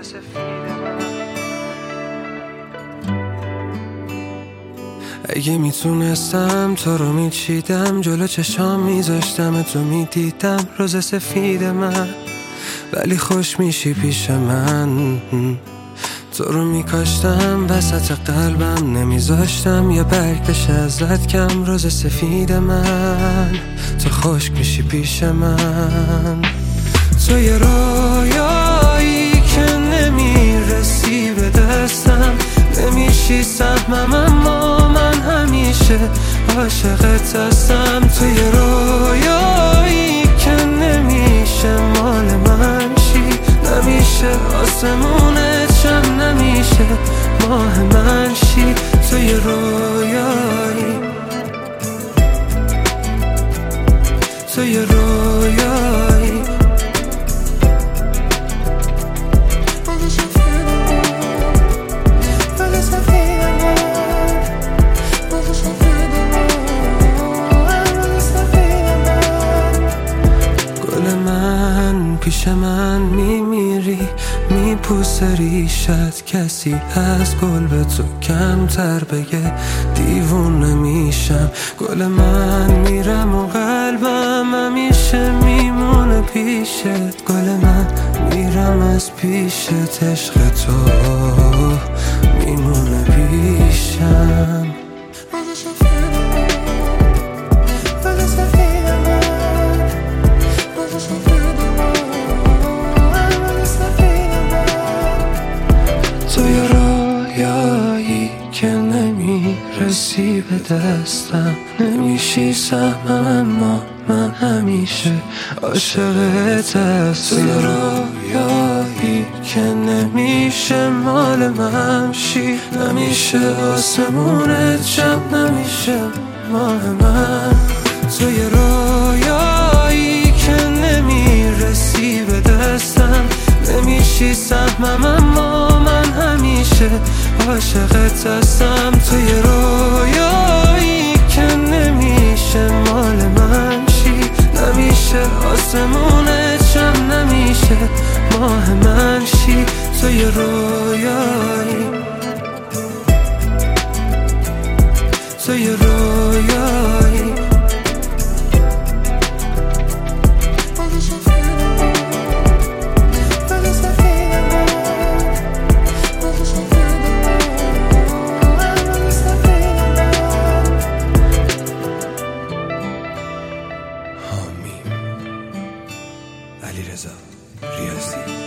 سفید من. اگه میتونستم تو رو میچیدم، جلو چشام میذاشتم تو میدیدم روز سفید من. ولی خوش میشی پیش من، تو رو میکاشتم وسط قلبم، نمیذاشتم یه برگ بشه ازت کم روز سفید من. تو خشک میشی پیش من، تو یه رویایی که نمیرسی به دستم، نمیشی سهمم اما من همیشه عاشقت هستم. تو یه رویایی که نمیشه مال من شی، نمیشه آسمونت شم، نمیشه ماه من شی. تو یه رویایی، تو یه رویایی، پیش من میمیری، میپوسه ریشت، کسی از گل به تو کمتر بگه دیوونه میشم. گل من میرم و قلبم همیشه میمونه پیشت، گل من میرم از پیشت، عشق تو میمونه پیشم. تو یه رویایی که نمیرسی به دستم، نمیشی سهمم اما من همیشه عاشقت هستم. تو یه رویایی که نمیشه مال من شی، نمیشه آسمونت شم، نمیشه ماه من. تو یه رویایی که نمیرسی به دستم، نمیشی سهمم اما من همیشه عاشقت هستم. تو یه رویایی که نمیشه مال من شی، نمیشه آسمونت شم، نمیشه ماه من شی. تو یه رویایی، تو یه رویایی، علیرضا ریاضی.